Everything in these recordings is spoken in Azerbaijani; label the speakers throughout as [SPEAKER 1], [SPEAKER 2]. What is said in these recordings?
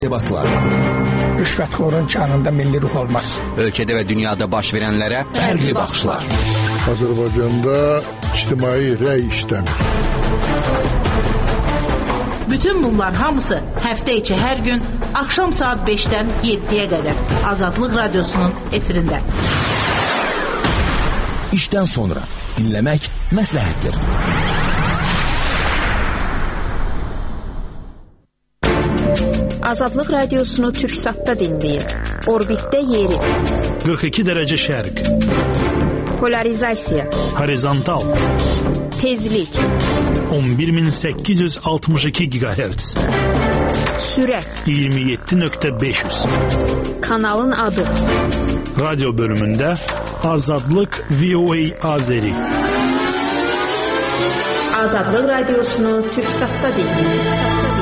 [SPEAKER 1] Debatlar.
[SPEAKER 2] Rüşvətxorun canında milli ruh olmaz.
[SPEAKER 3] Ölkədə və dünyada baş verənlərə
[SPEAKER 1] fərqli baxışlar.
[SPEAKER 4] Azərbaycanda ictimai rəy işləmir.
[SPEAKER 5] Bütün bunlar hamısı həftə içi hər gün axşam saat 5-dən 7-yə qədər Azadlıq Radiosunun efirində.
[SPEAKER 1] İşdən sonra dinləmək məsləhətdir.
[SPEAKER 6] Azadlıq Radiosunu Türksatda dinləyin. Orbitdə yeri.
[SPEAKER 7] 42 dərəcə şərq.
[SPEAKER 6] Polarizasiya.
[SPEAKER 7] Horizontal.
[SPEAKER 6] Tezlik.
[SPEAKER 7] 11862 GHz.
[SPEAKER 6] Sürət.
[SPEAKER 7] 27.500.
[SPEAKER 6] Kanalın adı.
[SPEAKER 7] Radyo bölümündə Azadlıq VOA Azeri.
[SPEAKER 6] Azadlıq Radiosunu Türksatda dinləyin.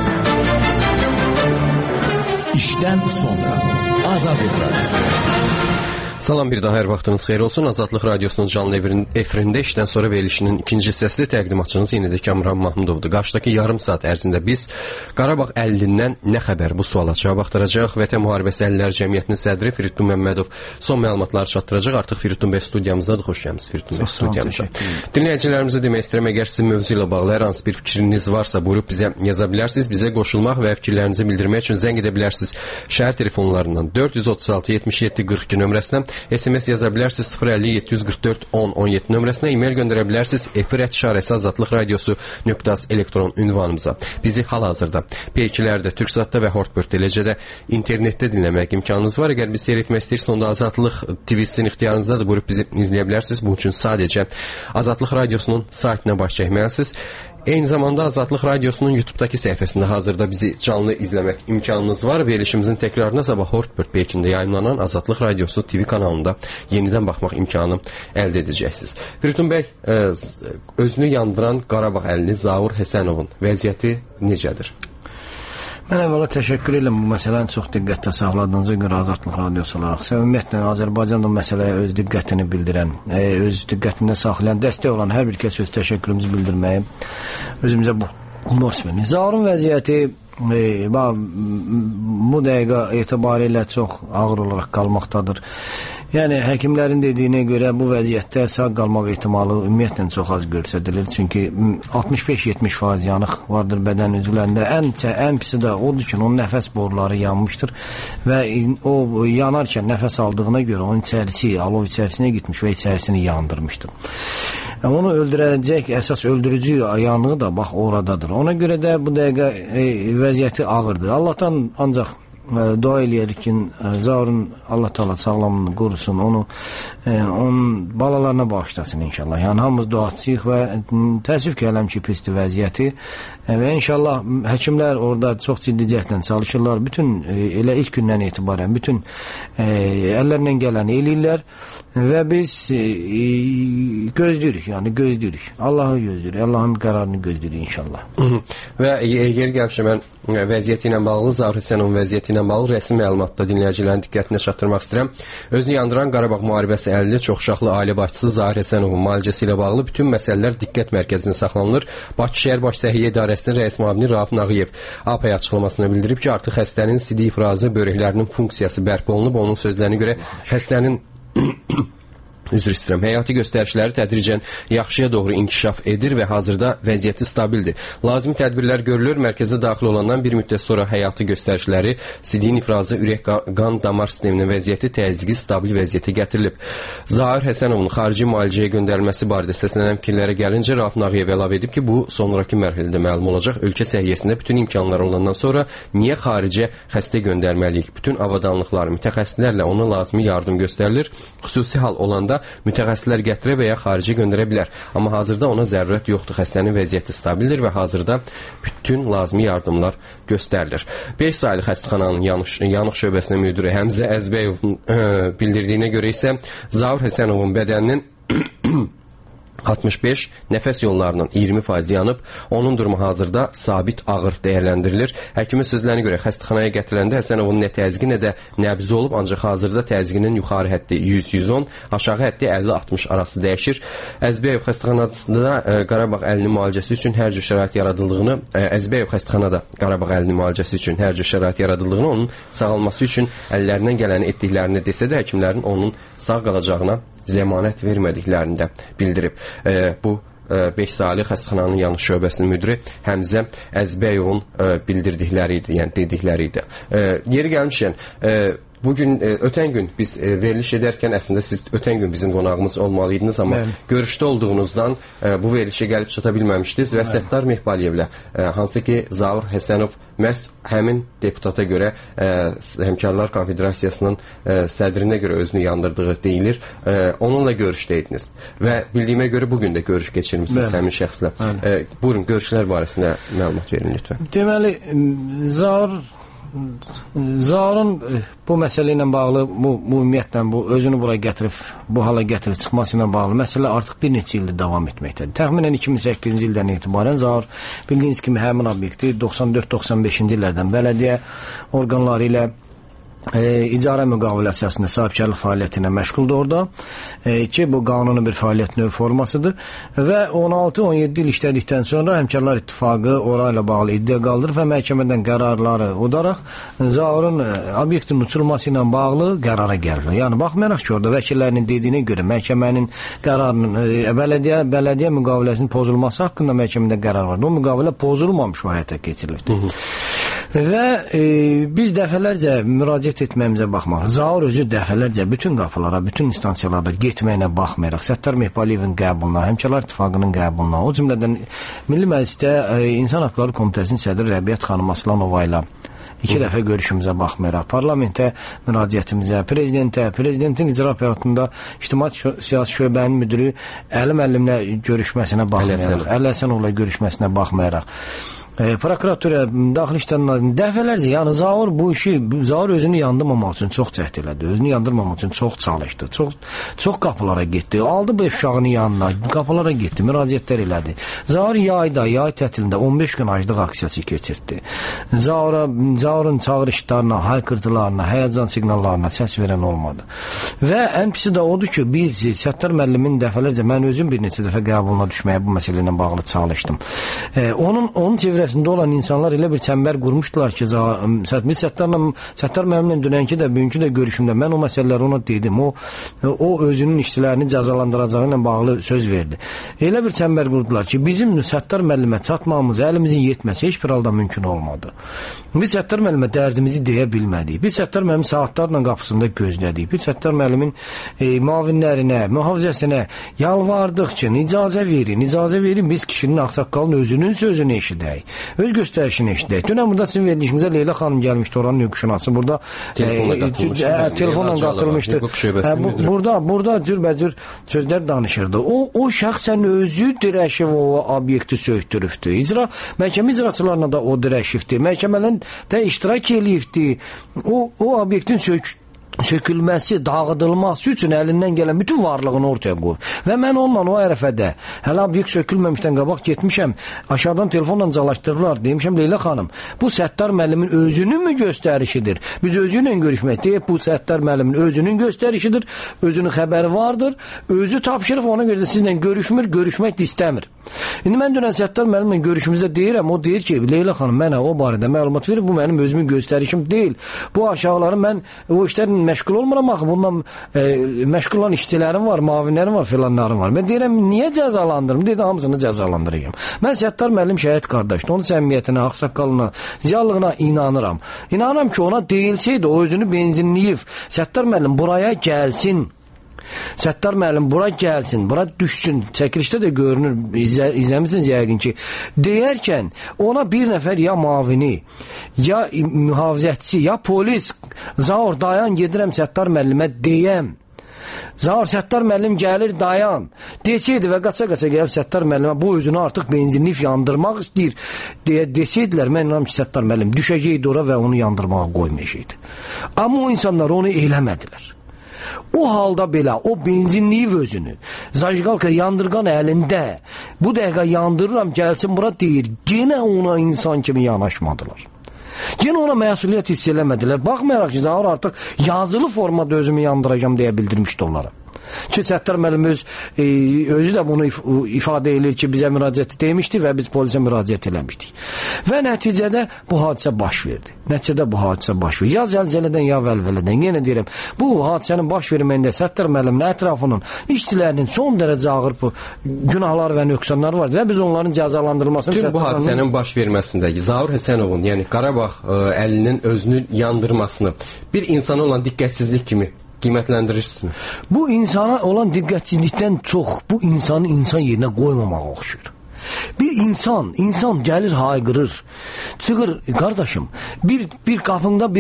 [SPEAKER 1] İşdən sonra Azadlıq Radiosu.
[SPEAKER 8] Salam, bir daha hər vaxtınız xeyir olsun. Azadlıq Radiosunun canlı efirində işdən sonra verilişinin ikinci hissəsi təqdimatçınız yenə də Kamran Mahmudovdur. Qarşıdakı yarım saat ərzində biz Qarabağ 50-dən nə xəbər bu suala cavab axtaracaq. Vətən Müharibəsi Əlillər Cəmiyyətinin sədri Firidun Məmmədov son məlumatları çatdıracaq. Artıq Firidun bəy studiyamızdadır. Xoş gəlmisiniz Firidun bəy studiyamıza. Dinləyicilərimizə demək istəyirəm, əgər sizin mövzu ilə bağlı hər hansı bir fikriniz varsa buyurub bizə yaza bilərsiniz. Bizə qoşulmaq və fikirlərinizi bildirmək üçün zəng edə bilərsiniz. Şəhər telefonlarından 436 77 42 nömrəsinə, SMS yaza bilərsiniz 050 744 10 17 nömrəsinə, e-mail göndərə bilərsiniz efir@azadlıqradiosu.az elektron ünvanımıza. Bizi hal-hazırda P2-lərdə, Türksatda və Hortbird, eləcə də internetdə dinləmək imkanınız var. Əgər bizi seyr etmək istəyirsiniz, onda Azadlıq TV-sinin ixtiyarınızdadır. Buyurub bizi izləyə bilərsiniz. Bunun üçün sadəcə Azadlıq Radiosunun saytına baş çəkməlisiniz. Eyni zamanda Azadlıq Radiosunun YouTube-dakı səhifəsində hazırda bizi canlı izləmək imkanınız var. Verilişimizin təkrarına sabah Hortbird Peykində yayımlanan Azadlıq Radiosu TV kanalında yenidən baxmaq imkanı əldə edəcəksiniz. Firidun bəy, özünü yandıran Qarabağ əlili Zaur Həsənovun vəziyyəti necədir?
[SPEAKER 9] Mən əvvəla təşəkkür edirəm bu məsələni çox diqqətlə saxladığınıza görə Azadlıq Radiosu olaraq. Ümumiyyətlə Azərbaycanda məsələyə öz diqqətini bildirən, öz diqqətində saxlayan, dəstək olan hər bir kəs öz təşəkkürümüzü bildirməyi özümüzə borc verir. Zaurun vəziyyəti bu dəqiqə etibarilə çox ağır olaraq qalmaqdadır. Yəni, həkimlərin dediyinə görə bu vəziyyətdə sağ qalmaq ehtimalı ümumiyyətlə çox az görsədilir. Çünki 65-70% yanıq vardır bədən üzvlərində. Ən pisi də odur ki, onun nəfəs boruları yanmışdır və o yanarkən nəfəs aldığına görə onun içərisi alov içərisinə gitmiş və içərisini yandırmışdır. Onu öldürəcək əsas öldürücü yanığı da bax oradadır. Ona görə də bu dəqiqə vəziyyəti ağırdır. Allahdan ancaq dua eləyərik ki, Zaurun Allah Taala sağlamlığını qorusun, onun balalarına bağışlasın inşallah. Yəni hamımız duacıyıq və təəssüf ki, hələm ki, pisdir vəziyyəti və inşallah həkimlər orada çox ciddi cəhdlə çalışırlar. Bütün elə ilk gündən etibarən bütün əllərindən gələni eləyirlər və biz gözləyirik, yəni gözləyirik. Allahı gözləyirik, Allahın qərarını gözləyirik inşallah.
[SPEAKER 8] Və yer gəlmişəm mən vəziyyəti ilə bağlı, Zaur Həsənovun vəziyyəti ilə bağlı rəsmi məlumatda dinləyicilərin diqqətinə çatdırmaq istəyirəm. Özünü yandıran Qarabağ Müharibəsi əlili çoxuşaqlı ailə başçısı Zaur Həsənovun müalicəsi ilə bağlı bütün məsələlər diqqət mərkəzində saxlanılır. Bakı şəhər baş səhiyyə idarəsinin rəis müavini Rauf Nağıyev APA açıqlamasında bildirib ki, artıq xəstənin sidik ifrazı böreklərinin funksiyası bərpa olunub. Onun sözlərinə görə xəstənin üzr istəyirəm, həyati göstərişləri tədricən yaxşıya doğru inkişaf edir və hazırda vəziyyəti stabildir. Lazımi tədbirlər görülür. Mərkəzə daxil olandan bir müddət sonra həyati göstərişləri, sidiyin ifrazı, ürək qan damar sisteminin vəziyyəti təzyiqi stabil vəziyyətə gətirilib. Zaur Həsənovun xarici müalicəyə göndərilməsi barədə səslənən fikirlərə gəlincə Rauf Nağıyev əlavə edib ki, bu sonraki mərhələdə məlum olacaq. Ölkə səhiyyəsində bütün imkanlar olandan sonra niyə xaricə xəstə göndərməliyik? Bütün avadanlıqlar mütəxəssislərlə ona lazımi yardım göstərilir. Xüsusi hal olanda mütəxəssislər gətirə və ya xarici göndərə bilər. Amma hazırda ona zərurət yoxdur. Xəstənin vəziyyəti stabildir və hazırda bütün lazımi yardımlar göstərilir. 5 saylı xəstəxananın yanıq şöbəsinin müdiri Həmzə Əzbəyovun bildirdiyinə görə isə Zaur Həsənovun bədəninin 65, nəfəs yollarının 20% yanıb, onun durumu hazırda sabit ağır dəyərləndirilir. Həkimin sözlərinə görə xəstəxanaya gətiриləndə Həsənovun nə təzyiqi, nə də nəbzi olub, ancaq hazırda təzyiqinin yuxarı həddi 100-110, aşağı həddi 50-60 arası dəyişir. Əzbəyov xəstəxanasında Qarabağ əlinin müalicəsi üçün hər cür şərait yaradıldığını, Əzbəyov xəstəxanada Qarabağ əlinin müalicəsi üçün hər cür şərait yaradıldığını, onun sağalması üçün əllərindən gələni etdiklərini desə də, həkimlərin onun sağ qalacağına zəmanət vermədiklərini də bildirib. Bu 5 saylı xəstəxananın yanlış şöbəsinin müdiri Həmzə Əzbəyovun bildirdikləri idi, yəni dedikləri idi. Yeri gəlmişkən, bugün, ötən gün biz veriliş edərkən, əslində siz ötən gün bizim qonağımız olmalıydınız, amma görüşdə olduğunuzdan bu verilişə gəlib çata bilməmişdiniz və Səttar Mehbaliyevlə, hansı ki Zaur Həsənov məhz həmin deputata görə Həmkarlar Konfederasiyasının sədrinə görə özünü yandırdığı deyilir. Onunla görüşdəydiniz və bildiyimə görə bugün də görüş keçirmişsiniz həmin şəxslə. Buyurun, görüşlər barəsində məlumat verin lütfən.
[SPEAKER 9] Deməli, Zaurun bu məsələ ilə bağlı, bu ümumiyyətlə bu özünü bura gətirib, bu hala gətirib çıxması ilə bağlı məsələ artıq bir neçə ildir davam etməkdədir. Təxminən 2008-ci ildən etibarən Zaur bildiyiniz kimi həmin obyekti 94-95-ci illərdən bələdiyyə orqanları ilə icarə müqavilə əsasında sahibkarlıq fəaliyyəti ilə məşğuldur orada ki, bu qanuni bir fəaliyyət növü formasıdır və 16-17 il işlədikdən sonra Həmkarlar İttifaqı orayla bağlı iddia qaldırır və məhkəmədən qərarları udaraq Zaurun obyektin uçurulması ilə bağlı qərara gəlir. Yəni, baxmayaraq ki, orada vəkillərinin dediyinə görə məhkəmənin qərarının bələdiyyə müqaviləsinin pozulması haqqında məhkəmədə qərar var. O müqavilə pozulmamış o həyata keçirilibdir. Və biz dəfələrcə müraciət etməyimizə baxmaq. Zaur özü dəfələrcə bütün qapılara, bütün instansiyalara getməyinə baxmayaraq, Səttar Mehbaliyevin qəbuluna, Həmkarlar İttifaqının qəbuluna, o cümlədən Milli Məclisdə İnsan Haqları Komitəsinin sədri Rəbiyyət xanım Aslanova ilə 2 dəfə görüşümüzə baxmayaraq, parlamentə müraciətimizə, prezidentin icra aparatında İctimai Siyasi Şöbənin müdiri Əli müəllimlə görüşməsinə baxmayaraq, Əli Həsənovla görüşməsinə baxmayaraq, prokuratura, daxili işlər nazirliyi dəfələrcə, yəni Zaur özünü yandırmamaq üçün çox cəhd elədi, özünü yandırmamaq üçün çox çalışdı, çox qapılara getdi, aldı bu uşağının yanına, qapılara getdi, müraciətlər elədi. Zaur yay tətilində 15 gün aclıq aksiyası keçirdi. Zaurun çağırışlarına, haykırtılarına, həyəcan siqnallarına səs verən olmadı. Və ən pisi də odur ki, biz Səttar müəllimin dəfələrcə, mən özüm bir neçə dəfə qəbuluna düşməyə bu məsələ ilə bağlı çalışdım. Onun çevrəsində olan insanlar elə bir çəmbər qurmuşdular ki, biz Səttar müəllimlə dünənki də, bugünkü də görüşümdə mən o məsələləri ona dedim. O özünün işçilərini cəzalandıracağı ilə bağlı söz verdi. Elə bir çəmbər qurdular ki, bizim Səttar müəllimə çatmamız, əlimizin yetməsi heç bir halda mümkün olmadı. Biz Səttar müəllimə dərdimizi deyə bilmədik. Biz Səttar müəllimin saatlarla qapısında gözlədik. Biz Səttar müəllimin müavinlərinə, mühafizəsinə yalvardıq ki, icazə verin, biz kişinin ağsaqqalın özünün sözünü eşidək. Öz göstərişini eşidək. Dünən burada sizin verilişimizə Leyla xanım gəlmişdi, oranın hüquqşünası. Burada telefonla qatılmışdı. Burada cürbəcür sözlər danışırdı. O şəxsən özü dirəşib o obyekti söktürübdü. Məhkəmə icraçılarına da o dirəşibdi. Məhkəmənin də iştirak eləyibdi. O obyektin sökülməsi, dağıdılması üçün əlindən gələn bütün varlığını ortaya qoyub. Və mən onunla o ərəfədə, hələ obyekt sökülməmişdən qabaq getmişəm, aşağıdan telefonla calaşdırırlar, demişəm, Leyla xanım, bu Səttar müəllimin özünün mü göstərişidir? Biz özü ilə görüşmək deyib, bu Səttar müəllimin özünün göstərişidir, özünün xəbəri vardır, özü tapşırıb, ona görə də sizlə görüşmək də istəmir. İndi mən dünən Səttar müəllimlə görüşümüzdə deyirəm, o deyir ki, Leyla xanım, mənə o barədə məlumat verir, bu mənim özümün göstərişim deyil. Bu aşağıları mən o işlərin məşğul olmuram axı, bundan məşğul olan işçilərim var, mavinlərim var, filanlarım var. Mən deyirəm, niyə cəzalandırım? Deyir, hamısını cəzalandırayım. Mən Səttar müəllim şəhid qardaşdır, onun səmimiyyətinə, ağsaqqalına, ziyallığına inanıram. İnanıram ki, ona deyilsəydi, o özünü benzinləyib, Səttar müəllim buraya gəlsin. Səttar müəllim bura gəlsin, bura düşsün. Çəkilişdə də görünür, izləmişsiniz yəqin ki, deyərkən ona bir nəfər ya mavini, ya mühafizətçi, ya polis, Zaur dayan, gedirəm Səttar müəllimə deyəm. Zaur, Səttar müəllim gəlir, dayan. Desəydi və qaça-qaça gəlib Səttar müəllimə bu özünü artıq benzinliyib yandırmaq istəyir deyə desəydilər, mən inanım ki, Səttar müəllim düşəcəkdi ora və onu yandırmağa qoymayacaqdı. Amma o insanlar onu eləmədilər. O halda belə o benzinliyib özünü zajqalka yandırğan əlində bu dəqiqə yandırıram gəlsin bura deyir, yenə ona insan kimi yanaşmadılar. Yenə ona məsuliyyət hiss eləmədilər. Baxmayaraq ki, Zaur artıq yazılı formada özümü yandıracağım deyə bildirmişdi onlara. Ki Səttar müəllim özü də bunu ifadə edir ki, bizə müraciət demişdi və biz polisə müraciət eləmişdik. Və nəticədə bu hadisə baş verdi. Ya zəlzələdən, ya vəlvələdən. Yenə deyirəm, bu hadisənin baş verməyində Səttar müəllimin ətrafının, işçilərinin son dərəcə ağır günahları və nöqsanları var və biz onların cəzalandırılmasını...
[SPEAKER 8] Tüm bu hadisənin baş verməsindəki Zaur Həsənovun, yəni Qarabağ əlinin özünü yandırmasını bir insana olan diqqətsizlik kimi qiymətləndirirsiniz.
[SPEAKER 9] Bu insana olan diqqətsizlikdən çox bu insanı insan yerinə qoymamağa oxşur. Bir insan gəlir hayqırır. Çıxır, qardaşım, bir qapında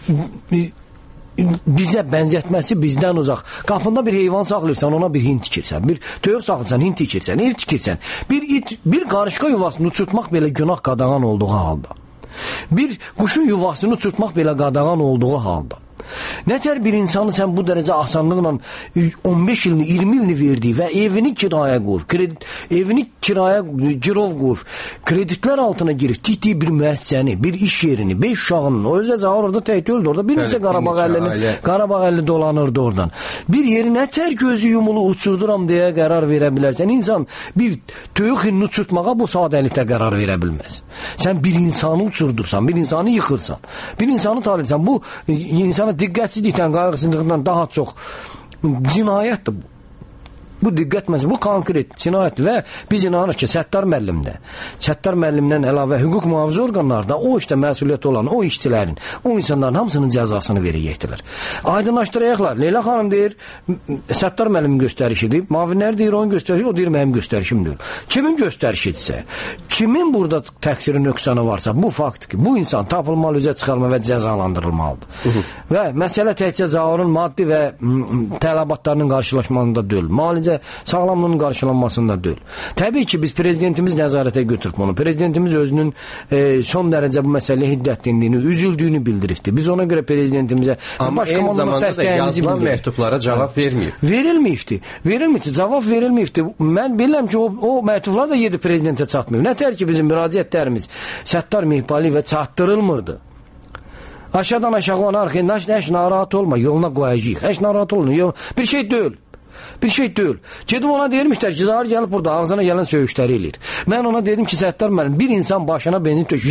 [SPEAKER 9] bizə bənzətməsi bizdən uzaq. Qapında bir heyvan saxlayırsan, ona bir hint tikirsən. Bir toyuq saxlayırsan, hint tikirsən, ev tikirsən. Bir qarışqa yuvasını uçurtmaq belə günah qadağan olduğu halda. Bir quşun yuvasını uçurtmaq belə qadağan olduğu halda. Nətər bir insanı sən bu dərəcə asanlıqla 15 ilini, 20 ilini verdiyi və evini kiraya qoyur, evini kiraya girov qoyur, kreditlər altına girib, tikdiyi bir müəssisəni, bir iş yerini, 5 uşağının, o özə Zaur orada təhti öldü orada, bir neçə Qarabağ 50 dolanırdı oradan. Bir yeri nətər gözü yumulu uçurduram deyə qərar verə bilərsən. İnsan bir toyuq hinini uçurtmağa bu sadəlikdə qərar verə bilməz. Sən bir insanı uçurdursan, bir insanı yıxırsan, bir insanı talirsən, bu insana diqqətsizlikdən, qayğısızlıqdan daha çox cinayətdir bu. Bu diqqət məsələsi, bu konkret cinayətdir və biz inanırıq ki, Səttar müəllimdən əlavə hüquq mühafizə orqanlarda o işdə məsuliyyəti olan o işçilərin, o insanların hamısının cəzasını verəcəkdilər. Aydınlaşdırayaqlar. Leyla xanım deyir, Səttar müəllimin göstərişidir. Mavinlər deyir, onun göstərişi, o deyir, mənim göstərişimdir. Kimin göstərişidirsə, kimin burada təqsiri nöqsanı varsa, bu faktdır ki, bu insan tapılmalı, üzə çıxarma və cəzalandırılmalıdır. Və məsələ təkcə Zaurun maddi və tələbatlarının qarşılaşmasında deyil. Sağlamlığının qarşılanmasında deyil. Təbii ki, biz prezidentimiz nəzarətə götürüb onu. Prezidentimiz özünün son dərəcə bu məsələyə hiddətlendiyini, üzüldüyünü bildiribdi. Biz ona görə prezidentimizə
[SPEAKER 8] amma eyni zamanda da yazılan məktublara cavab verməyib.
[SPEAKER 9] Verilməyibdi. Cavab verilməyibdi. Mən bilirəm ki, o məktublar da 7 prezidentə çatmıyıb. Nətər ki, bizim müraciətlərimiz Səttar Mihbaliyevə çatdırılmırdı. Aşağıdan aşağı ona heç narahat olma, yoluna qoyacağıq. Heç narahat olma. Bir şey deyil. Gedib ona deyirmişlər ki, Zaur gəlib burada ağzına gələn söyüşləri eləyir. Mən ona dedim ki, Səttar müəllim, bir insan başına benzin tökür,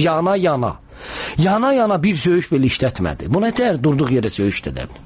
[SPEAKER 9] yana bir söyüş belə işlətmədi. Bu nətər durduq yerə söyüş edəmdi?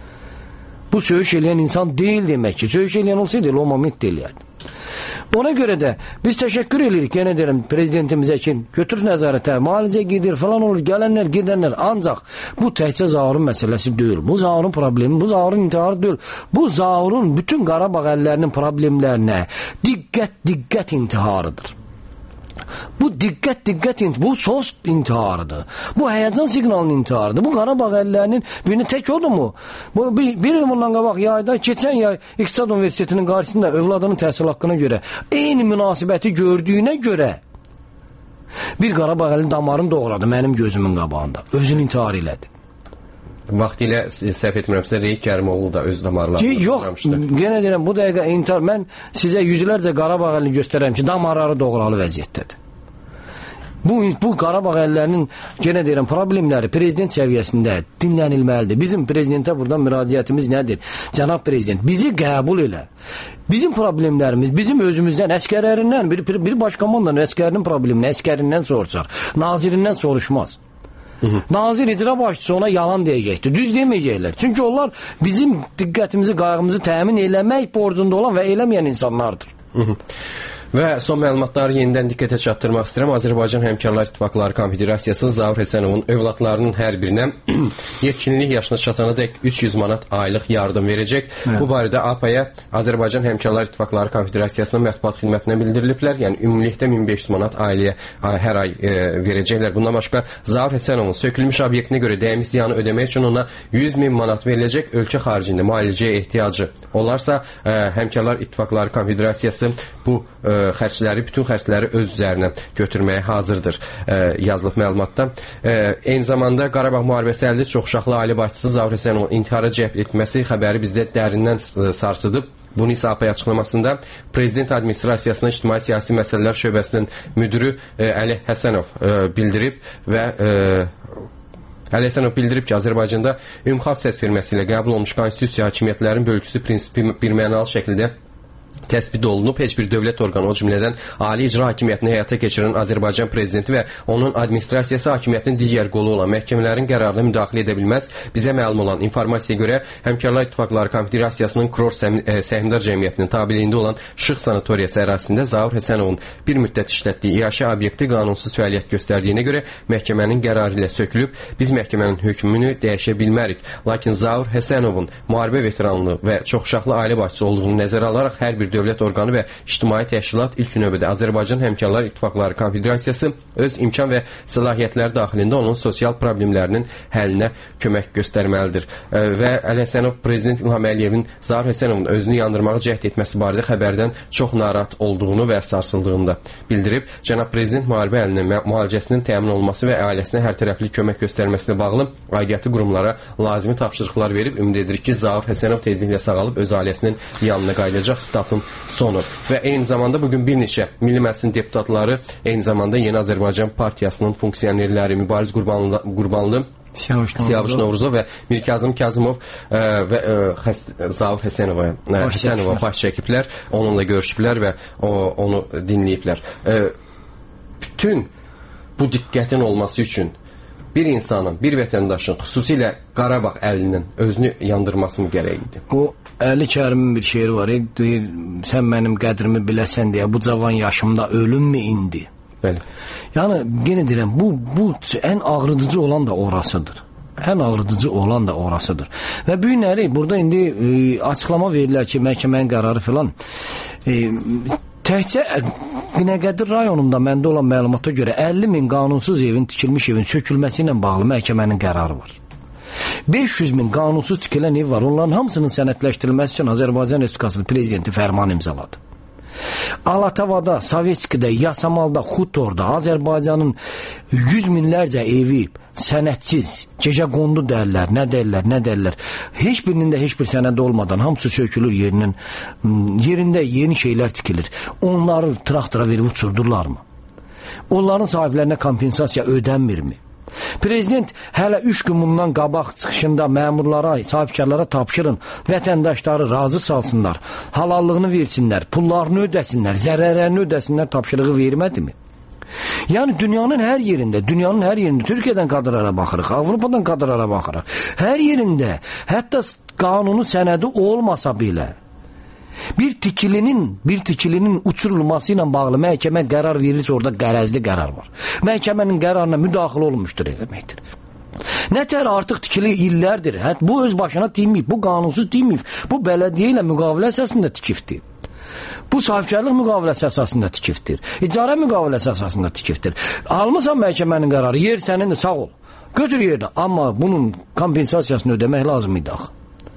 [SPEAKER 9] Bu söyüş eləyən insan deyil demək ki, söyüş eləyən olsaydı, o moment eləyərdi. Ona görə də biz təşəkkür edirik, yenə deyirəm, prezidentimizə ki, götür nəzarətə, müalicə gedir, falan olur, gələnlər, gedənlər, ancaq bu təkcə Zaurun məsələsi deyil, bu Zaurun problemi, bu Zaurun intiharı deyil, bu Zaurun bütün Qarabağ əllərinin problemlərinə diqqət intiharıdır. Bu bu sos intiharıdır. Bu həyəcan siqnalının intiharıdır. Bu Qarabağ əllərinin birini tək odur mu? Bir il bundan qabaq yayda, keçən yay İqtisad Universitetinin qarşısında övladının təhsil haqqına görə eyni münasibəti gördüyünə görə bir Qarabağ əlinin damarını doğradı mənim gözümün qabağında. Özünü intihar elədi.
[SPEAKER 8] Vaxtilə səhv etmirəmsə Reyik Kərimoğlu da öz damarlarını
[SPEAKER 9] doğramışdı. Yenə deyirəm, bu dəqiqə intihar, mən sizə yüzlərcə Qarabağ əlini göstərərəm ki, damarları doğralı vəziyyətdədir. Bu Qarabağ əllərinin, yenə deyirəm, problemləri prezident səviyyəsində dinlənilməlidir. Bizim prezidentə buradan müraciətimiz nədir? Cənab prezident, bizi qəbul elə. Bizim problemlərimiz, bizim özümüzdən, əskərlərindən, bir başkomandanın əskərinin problemini əskərindən soruşar, nazirindən soruşmaz. Nazir icra başçısı ona yalan deyəcəkdir, düz deməyəcəklər. Çünki onlar bizim diqqətimizi, qayğımızı təmin eləmək borcunda olan və eləməyən insanlardır.
[SPEAKER 8] Və son məlumatları yenidən diqqətə çatdırmaq istəyirəm. Azərbaycan Həmkarlar İttifaqları Konfederasiyası Zaur Həsənovun övladlarının hər birinə yetkinlik yaşına çatanadək 300 manat aylıq yardım verəcək. Bu barədə APA-ya Azərbaycan Həmkarlar İttifaqları Konfederasiyasının mətbuat xidmətinə bildiriliblər. Yəni ümumilikdə 1500 manat ailəyə hər ay verəcəklər. Bundan başqa Zaur Həsənovun sökülmüş obyektinə görə dəymiş ziyanı ödəmək üçün ona 100.000 manat veriləcək. Ölkə xaricində müalicəyə ehtiyacı olarsa Həmkarlar İttifaqları Konfederasiyası bu bütün xərcləri öz üzərinə götürməyə hazırdır yazılıb məlumatda. Eyni zamanda Qarabağ müharibəsi əldə çoxuşaqlı ailə başçısı Zaur Həsənovun intihara cəhd etməsi xəbəri bizdə dərindən sarsıdıb. Bunu isə APA açıqlamasında Prezident Administrasiyasının İctimai-Siyasi Məsələlər Şöbəsinin müdürü Əli Həsənov bildirib və Əli Həsənov bildirib ki, Azərbaycanda ümumxalq səs verməsi ilə qəbul olmuş konstitusiya hakimiyyətlərin bölgüsü prinsipi birmənalı şəkildə təsbit olunub. Heç bir dövlət orqanı, o cümlədən Ali İcra Hakimiyyətini həyata keçirən Azərbaycan Prezidenti və onun administrasiyası hakimiyyətinin digər qolu olan məhkəmələrin qərarına müdaxilə edə bilməz. Bizə məlum olan informasiyaya görə Həmkarlar İttifaqları Konfederasiyasının Kuror Səhmdar Cəmiyyətinin tabeliyində olan Şıx sanatoriyası ərazisində Zaur Həsənovun bir müddət işlətdiyi iaşə obyekti qanunsuz fəaliyyət göstərdiyinə görə məhkəmənin qərarı ilə sökülüb. Biz məhkəmənin hökmünü dəyişə bilmərik. Lakin Zaur Həsənovun müharibə veteranlığı və çoxuşaqlı ailə başçısı olduğunu nəzərə alaraq hər bir dövlət orqanı və ictimai təşkilat ilk növbədə Azərbaycan Həmkarlar İttifaqları Konfederasiyası öz imkan və səlahiyyətləri daxilində onun sosial problemlərinin həllinə kömək göstərməlidir. Və Əli Həsənov Prezident İlham Əliyevin Zaur Həsənovun özünü yandırmağa cəhd etməsi barədə xəbərdən çox narahat olduğunu və sarsıldığını da bildirib. Cənab Prezident müharibə əlinin müalicəsinin təmin olunması və ailəsinə hərtərəfli kömək göstərməsinə bağlı aidiyyatı qurumlara lazımi tapşırıqlar verib. Ümid edirik ki, Zaur Həsənov tezliklə sağalıb öz ailəsinin yanına qayıdacaq. Statın sonu. Və eyni zamanda bugün bir neçə Milli Məclisin deputatları, eyni zamanda Yeni Azərbaycan Partiyasının funksiyonerləri Mübariz Qurbanlı, Siyavuş Novruzov və Mir Kazım Kazımov və Zaur Həsənova baş çəkiblər, onunla görüşüblər və onu dinləyiblər. Bütün bu diqqətin olması üçün bir insanın, bir vətəndaşın xüsusilə Qarabağ əlinin özünü yandırması mı gərək idi?
[SPEAKER 9] O Əli Kərimin bir şeiri var. Deyir, sən mənim qədrimi biləsən deyə bu cavan yaşımda ölüm mü indi?
[SPEAKER 8] Bəli.
[SPEAKER 9] Yəni, yenə deyirəm, bu ən ağrıdıcı olan da orasıdır. Ən ağrıdıcı olan da orasıdır. Və bu günləri burada indi açıqlama verirlər ki, məhkəmənin qərarı filan. Təkcə Binəqədi rayonunda məndə olan məlumata görə 50.000 qanunsuz evin, tikilmiş evin sökülməsi ilə bağlı məhkəmənin qərarı var. 500.000 qanunsuz tikilən ev var. Onların hamısının sənədləşdirilməsi üçün Azərbaycan Respublikasının prezidenti fərman imzaladı. Alatavada, Sovetskidə, Yasamalda, Xutorda Azərbaycanın 100 minlərcə evi sənədsiz, gecə qondu dərlər, nə dərlər. Heç birinin də heç bir sənədi olmadan hamısı sökülür yerində yeni şeylər tikilir. Onları traktora verib uçurdurlarmı? Onların sahiblərinə kompensasiya ödənmirmi? Prezident hələ 3 gün bundan qabaq çıxışında məmurlara, sahibkarlara tapşırın, vətəndaşları razı salsınlar, halallığını versinlər, pullarını ödəsinlər, zərərlərini ödəsinlər tapşırığı vermədimi? Yəni dünyanın hər yerində, Türkiyədən kadrlara baxırıq, Avropadan kadrlara baxırıq, hər yerində, hətta qanunu sənədi olmasa belə, bir tikilinin uçurulması ilə bağlı məhkəmə qərar verilirsə, orada qərəzli qərar var. Məhkəmənin qərarına müdaxilə olunmuşdur deməkdir. Nətər artıq tikili illərdir. Bu öz başına tikməyib, bu qanunsuz tikməyib. Bu bələdiyyə ilə müqavilə əsasında tikibdir. Bu sahibkarlıq müqaviləsi əsasında tikibdir. İcarə müqaviləsi əsasında tikibdir. Almısan məhkəmənin qərarı, yer sənindir, sağ ol. Götür yerinə, amma bunun kompensasiyasını ödəmək lazım idi axı.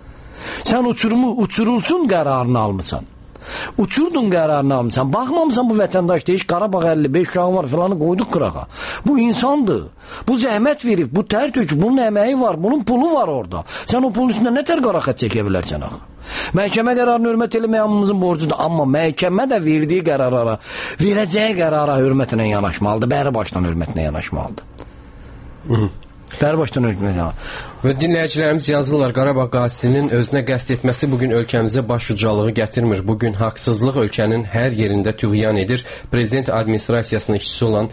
[SPEAKER 9] Sən uçurulsun qərarını almısan. Uçurdun qərarını almısan. Baxmamısan bu vətəndaş deyir, Qarabağ 55 uşağı var filanı qoyduq qırağa. Bu insandır. Bu zəhmət verib, bu tər töküb, bunun əməyi var, bunun pulu var orada. Sən o pulun üstündə nə tər qaraxət çəkə bilərsən axı? Məhkəmə qərarını hörmət eləmək hamımızın borcudur. Amma məhkəmə də verdiyi qərarlara, verəcəyi qərara hörmətlə yanaşmalıdır. Bəri başdan hörmətlə yanaşmalıdır. Bəri başdan hörmətlə.
[SPEAKER 8] Və dinləyicilərimiz yazırlar, Qarabağ qazisinin özünə qəsd etməsi bugün ölkəmizə baş ucalığı gətirmir. Bugün haqsızlıq ölkənin hər yerində tüğyan edir. Prezident administrasiyasının işçisi olan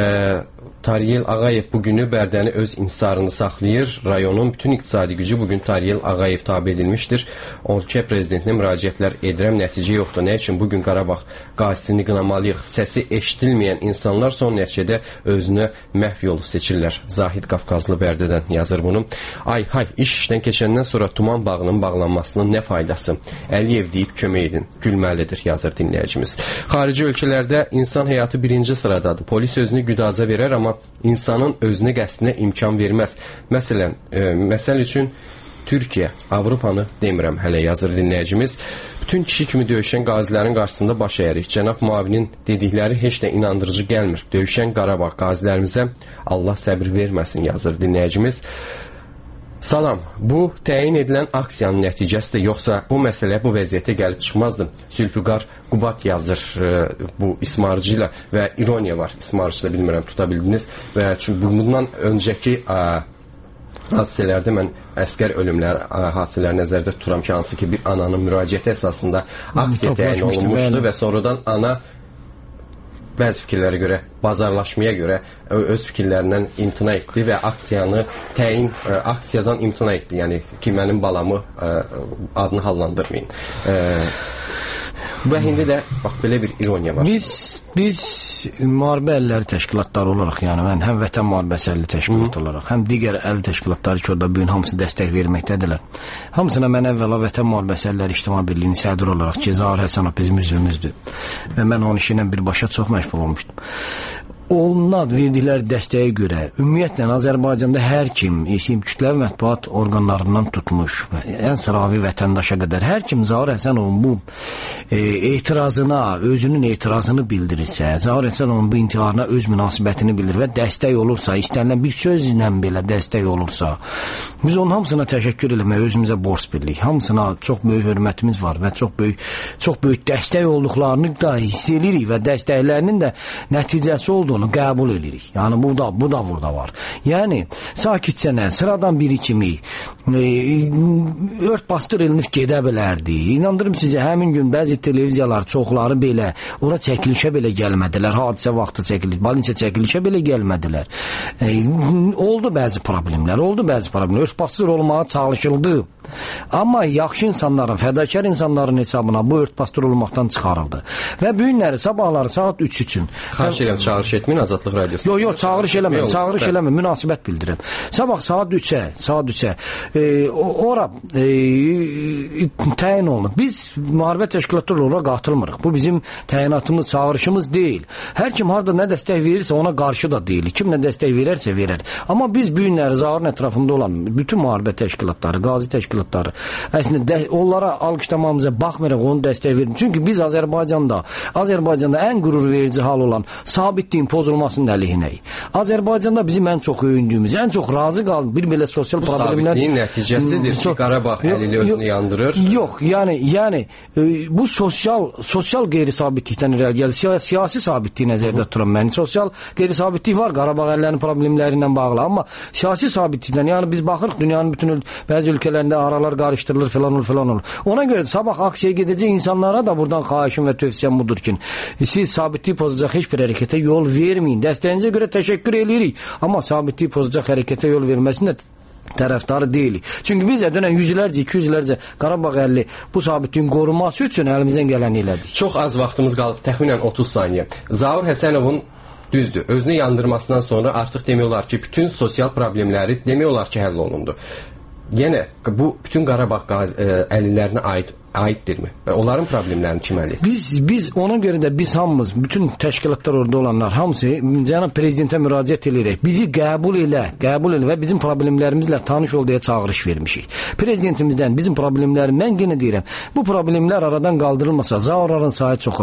[SPEAKER 8] Tariyel Ağayev bugünü Bərdəni öz inhisarını saxlayır. Rayonun bütün iqtisadi gücü bugün Tariyel Ağayev tabi edilmişdir. Ölkə prezidentinə müraciətlər edirəm, nəticə yoxdur. Nə üçün bugün Qarabağ qazisini qınamalıyıq? Səsi eşidilməyən insanlar son nəticədə özünə məhv yolu seçirlər. Zahid Qafqazlı Bərdədən yazır bunu. İş işdən keçəndən sonra Tuman bağının bağlanmasının nə faydası? Əliyev deyib kömək edin. Gülməlidir, yazır dinləyicimiz. Xarici ölkələrdə insan həyatı birinci sıradadır. Polis özünü güdaza verər, amma insanın özünə qəsdinə imkan verməz. Məsəl üçün Türkiyə, Avropanı demirəm hələ, yazır dinləyicimiz. bütün kişi kimi döyüşən qazilərin qarşısında baş əyirik. Cənab müavinin dedikləri heç də inandırıcı gəlmir. Döyüşən Qarabağ qazilərimizə Allah səbir verməsin, yazır dinləyicimiz. Salam, bu təyin edilən aksiyanın nəticəsidir, yoxsa bu məsələ bu vəziyyətə gəlib çıxmazdı. Zülfüqar Qubat yazır bu ismarıcı ilə və ironiya var. İsmarıcı da bilmirəm, tuta bildiniz və çünki bundan öncəki hadisələrdə mən əskər ölümlər hadisələri nəzərdə tuturam ki, hansı ki bir ananın müraciəti əsasında aksiya təyin olunmuşdu və sonradan ana bəzi fikirlərə görə, bazarlaşmaya görə öz fikirlərindən imtina etdi və aksiyadan imtina etdi. Yəni ki, mənim balamı adını hallandırmayın. Və indi də bax belə bir ironiya var.
[SPEAKER 9] Biz müharibə əlləri təşkilatları olaraq, yəni mən həm Vətən Müharibəsi əlli təşkilat olaraq, həm digər əlli təşkilatları ki, orada bugün hamısı dəstək verməkdədirlər. Hamısına mən əvvəla Vətən Müharibəsi əlləri İctimai Birliyinin sədri olaraq ki, Zaur Həsənov bizim üzvümüzdür və mən onun işi ilə birbaşa çox məşğul olmuşdum. Onlar verdikləri dəstəyə görə ümumiyyətlə Azərbaycanda hər kim, kütləvi mətbuat orqanlarından tutmuş, ən sıravi vətəndaşa qədər hər kim Zaur Həsənovun bu etirazına, özünün etirazını bildirirsə, Zaur Həsənovun bu intiharına öz münasibətini bildirir və dəstək olursa, istənilən bir sözlə belə dəstək olursa, biz onun hamısına təşəkkür eləmək özümüzə borc bilirik. Hamısına çox böyük hörmətimiz var və çox böyük dəstək olduqlarını da hiss edirik və dəstəklərinin də nəticəsi olduğunu qəbul edirik. Yəni bu da burada var. Yəni sakitcənə sıradan biri kimi ört bastır elinib gedə bilərdi. İnandırım sizə, həmin gün bəzi televiziyalar çoxları belə ora çəkilişə belə gəlmədilər. Hadisə vaxtı çəkiliş, balinçə çəkilişə belə gəlmədilər. Oldu bəzi problemlər. Ört bastır olmağa çalışıldı. Amma yaxşı insanların, fədakar insanların hesabına bu ört bastır olmaqdan çıxarıldı. Və bu günləri sabahları saat 3 üçün.
[SPEAKER 8] Xahiş edirəm, çağırış etməyin Azadlıq Radiosu.
[SPEAKER 9] Yox, çağırış eləmə, münasibət bildirirəm. Sabah saat 3-ə ora təyin olunub. Biz müharibə təşkilatları ora qatılmırıq. Bu bizim təyinatımız, çağırışımız deyil. Hər kim harada nə dəstək verirsə ona qarşı da deyil. Kim nə dəstək verərsə verər. Amma biz bu günləri Zaurun ətrafında olan bütün müharibə təşkilatları, qazi təşkilatları əslində onlara alqışlamamıza baxmayaraq onu dəstək verir. Çünki biz Azərbaycanda ən qürur verici hal olan sabitliyin pozulmasının əleyhinəyik. Azərbaycanda bizim ən çox öyündüyümüz, ən çox razı qalıb bir belə sosial problemlər... Bu
[SPEAKER 8] sabitliyin nəticəsidir ki, Qarabağ əlili özünü yandırır.
[SPEAKER 9] Yox, yəni bu sosial qeyri-sabitlikdən irəli gəlir. Siyasi sabitliyi nəzərdə tuturam mən. Sosial qeyri-sabitlik var Qarabağ əllərinin problemlərindən bağlı, amma siyasi sabitlikdən, yəni biz baxırıq dünyanın bütün bəzi ölkələrində aralar qarışdırılır filan olur. Ona görə sabah aksiyaya gedəcək insanlara da buradan xahişim və tövsiyəm budur ki, siz sabitliyi pozacaq heç bir hərəkətə yol verməyin. Dəstəyinizə görə təşəkkür edirik, amma sabitliyi pozacaq hərəkətə yol verməsində tərəfdarı deyilik. Çünki biz dönən 100-lərcə Qarabağ əlli bu sabitliyin qorunması üçün əlimizdən gələni elədik.
[SPEAKER 8] Çox az vaxtımız qalıb, təxminən 30 saniyə. Zaur Həsənovun düzdür, özünü yandırmasından sonra artıq demək olar ki, bütün sosial problemləri demək olar ki, həll olundu. Yenə bu bütün Qarabağ əlillərinə aiddirmi? Onların problemlərini kim həll edir?
[SPEAKER 9] Biz ona görə də biz hamımız, bütün təşkilatlar orada olanlar hamısı cənab prezidentə müraciət edirik. Bizi qəbul elə və bizim problemlərimizlə tanış ol deyə çağırış vermişik. Prezidentimizdən bizim problemlərim, mən yenə deyirəm, bu problemlər aradan qaldırılmasa Zaurların sayı çox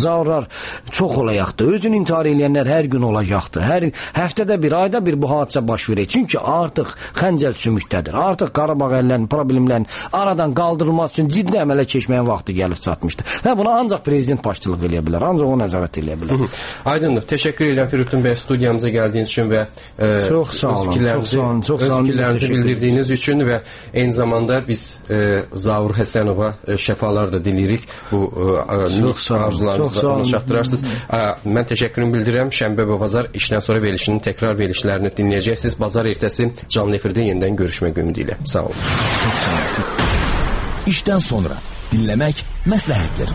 [SPEAKER 9] olacaqdı. Özünü intihar edənlər hər gün olacaqdı. Hər həftədə bir, ayda bir bu hadisə baş verir. Çünki artıq xəncəl sümükdədir. Artıq Qarabağ əllərinin problemlərinin aradan qaldırılması üçün ciddi əmələ keçməyə vaxtı gəlib çatmışdı. Və buna ancaq prezident başçılıq eləyə bilər. Ancaq o nəzarət eləyə bilər.
[SPEAKER 8] Aydındır. Təşəkkür edirəm Firutun bəy studiyamıza gəldiyiniz üçün və
[SPEAKER 9] çox sağ olun.
[SPEAKER 8] Öz fikirlərinizi bildirdiyiniz üçün və eyni zamanda biz Zaur Həsənova şəfalar da diləyirik. Bu arzularınızı ona çatdırarsınız. Mən təşəkkürümü bildirirəm. Şənbə və bazar işdən sonra verilişinin təkrar verilişlərini dinləyəcəksiniz. Bazar ertəsi canlı efirdə yenidən görüşmək ümidilə. Sağ olun.
[SPEAKER 9] Çox sağ olun.
[SPEAKER 1] İşdən sonra dinləmək məsləhətdir.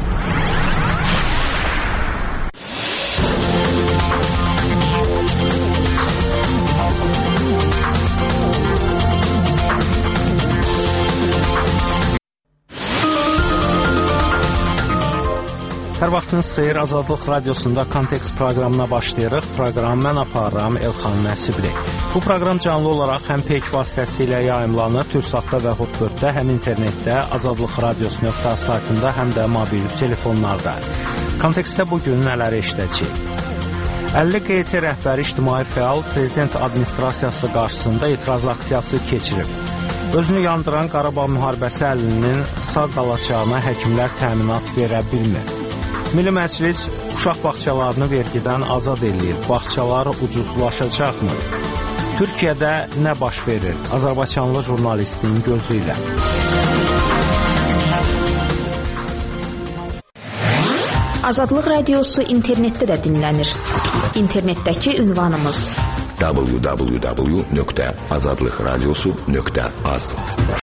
[SPEAKER 10] Hər vaxtınız xeyir, Azadlıq Radiosunda Kontekst proqramına başlayırıq. Proqramı mən aparıram Elxan Nəsibli. Bu proqram canlı olaraq həm peyk vasitəsilə yayımlanır, Türksatda və Hotbirddə, həm internetdə, azadlıqradios.az saytında, həm də mobil telefonlarda. Kontekstdə bugün nələri eşidəcəyik? 50 QT rəhbəri ictimai fəal prezident administrasiyası qarşısında etiraz aksiyası keçirib. Özünü yandıran Qarabağ müharibəsi əlinin sağ qalacağına həkimlər təminat verə bilmir. Milli Məclis uşaq bağçalarını vergidən azad eləyir. Bağçalar ucuzlaşacaqmı? Türkiyədə nə baş verir? Azərbaycanlı jurnalistin gözü ilə.
[SPEAKER 6] Azadlıq Radiosu internetdə də dinlənir. İnternetdəki ünvanımız
[SPEAKER 1] www.azadlıqradiosu.az